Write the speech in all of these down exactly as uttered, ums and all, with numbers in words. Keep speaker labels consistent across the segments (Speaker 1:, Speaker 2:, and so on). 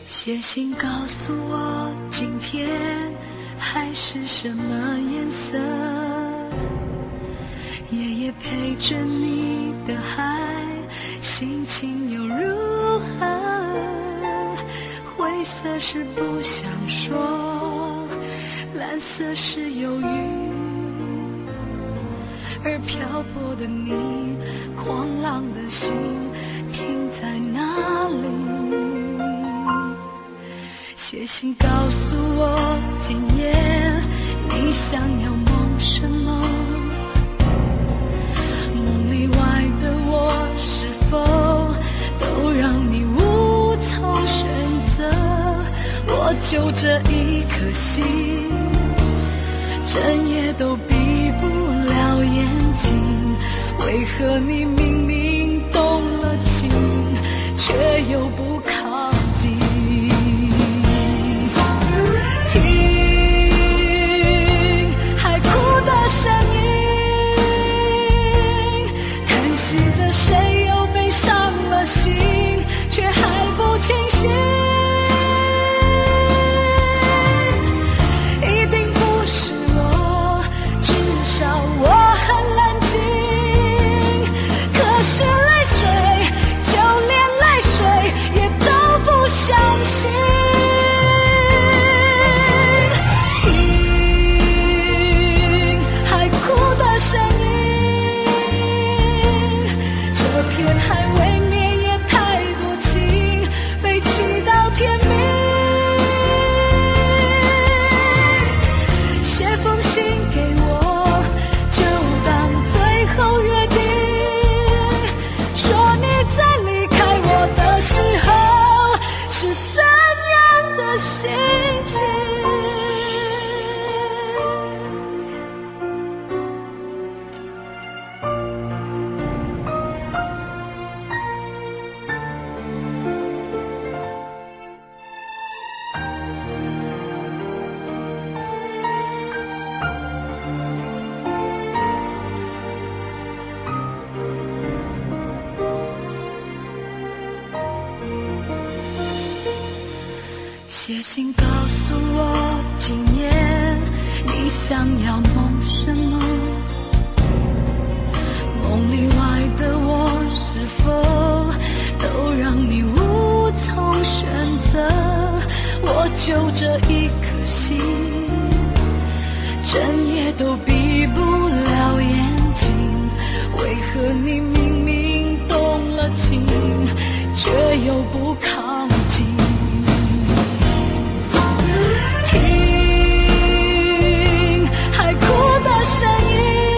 Speaker 1: 写信告诉我今天海是什么颜色，夜夜陪着你的海心情又如何，灰色是不想说，蓝色是忧郁，而漂泊的你，狂浪的心停在哪里？写信告诉我今夜你想要梦什么，梦里外的我是否都让你无从选择？我就这一颗心，整夜都闭不了眼睛，为何你明明动了情，却又不靠近？听海哭的声音，叹息着谁又悲伤了心，却还不清醒。一定不是我，至少我很冷静，可是泪水，就连泪水也都不相信。片海未免也太多情，飞起到天明。写封信给我，就当最后约定，说你在离开我的时候是怎样的心情。写信告诉我今夜你想要梦什么，梦里外的我是否都让你无从选择？我就这一颗心，整夜都闭不了眼睛，为何你明明动了情，却又不靠近？听海哭的声音，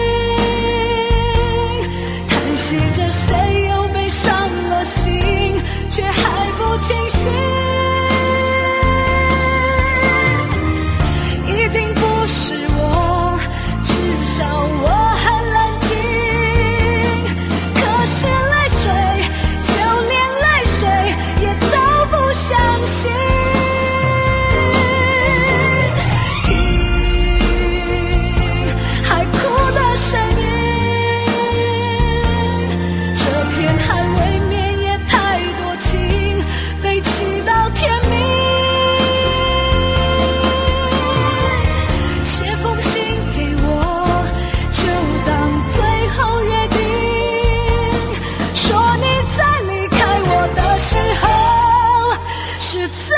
Speaker 1: 叹息着谁又悲伤了心，却还不清醒。一定不是我，至少我很冷静，可是泪水，就连泪水也都不相信。是